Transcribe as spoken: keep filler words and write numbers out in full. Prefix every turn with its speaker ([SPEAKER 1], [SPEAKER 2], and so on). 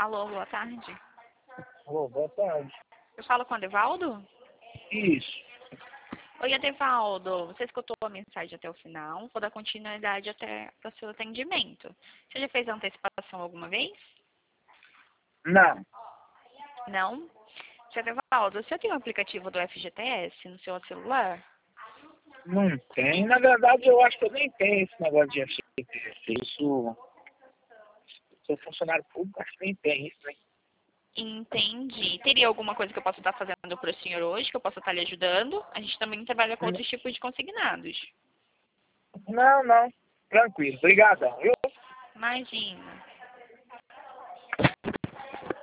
[SPEAKER 1] Alô, boa tarde.
[SPEAKER 2] Alô, boa tarde.
[SPEAKER 1] Eu falo com o Adevaldo?
[SPEAKER 2] Isso.
[SPEAKER 1] Oi, Adevaldo. Você escutou a mensagem até o final? Vou dar continuidade até para o seu atendimento. Você já fez a antecipação alguma vez?
[SPEAKER 2] Não.
[SPEAKER 1] Não? Seu Adevaldo, você tem o aplicativo do F G T S no seu celular?
[SPEAKER 2] Não tem. Na verdade, eu acho que eu nem tenho esse negócio de F G T S. Isso. Sou funcionário público, acho que nem tem isso, né?
[SPEAKER 1] Entendi. Teria alguma coisa que eu possa estar fazendo para o senhor hoje, que eu possa estar lhe ajudando? A gente também trabalha com outros tipos de consignados.
[SPEAKER 2] Não, não. Tranquilo. Obrigadão, viu?
[SPEAKER 1] Imagina.